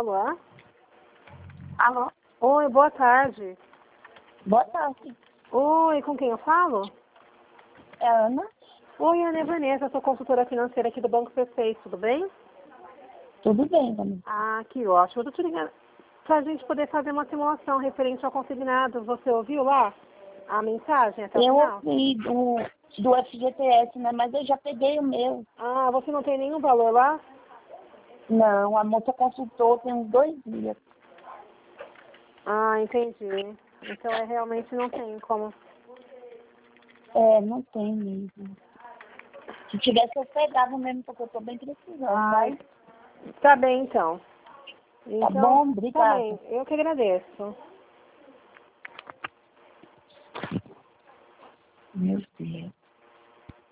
Alô? Alô? Oi, boa tarde. Boa tarde. Oi, com quem eu falo? É a Ana? Oi, Ana, é Vanessa, eu sou consultora financeira aqui do Banco C6, tudo bem? Tudo bem, Vanessa. Ah, que ótimo. Eu tô te ligando pra gente poder fazer uma simulação referente ao consignado. Você ouviu lá a mensagem até o Eu final? ouvi do FGTS, né? Mas eu já peguei o meu. Ah, você não tem nenhum valor lá? Não, a moça consultou tem uns 2 dias. Ah, entendi. Então realmente não tem como. É, não tem mesmo. Se tivesse, eu pegava mesmo, porque eu tô bem precisando, Ai, mas tá bem então. tá Então, bom, tá obrigada. bem. Eu que agradeço. Meu Deus.